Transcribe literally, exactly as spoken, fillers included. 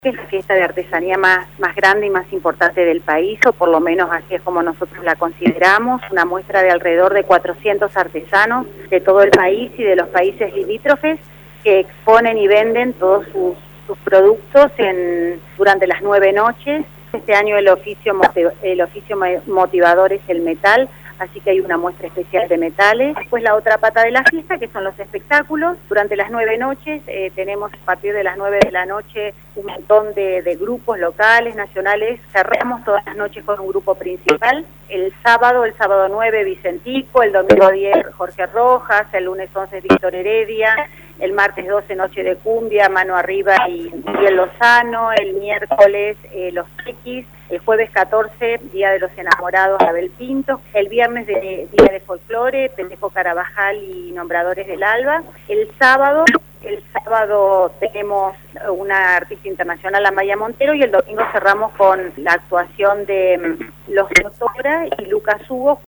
Es la fiesta de artesanía más, más grande y más importante del país, o por lo menos así es como nosotros la consideramos, una muestra de alrededor de cuatrocientos artesanos de todo el país y de los países limítrofes que exponen y venden todos sus, sus productos en, durante las nueve noches. Este año el oficio, el oficio motivador es el metal, así que hay una muestra especial de metales. Después la otra pata de la fiesta, que son los espectáculos. Durante las nueve noches eh, tenemos a partir de las nueve de la noche un montón de, de grupos locales, nacionales. Cerramos todas las noches con un grupo principal. El sábado, el sábado nueve, Vicentico, el domingo diez, Jorge Rojas, el lunes once, Víctor Heredia, el martes doce, Noche de Cumbia, Mano Arriba y Miguel Lozano, el miércoles eh, Los X, el jueves catorce, Día de los Enamorados, Abel Pinto, el viernes de, Día de Folclore, Pendejo Carabajal y Nombradores del Alba, el sábado, el sábado tenemos una artista internacional, Amaya Montero, y el domingo cerramos con la actuación de Los Motora y Lucas Hugo.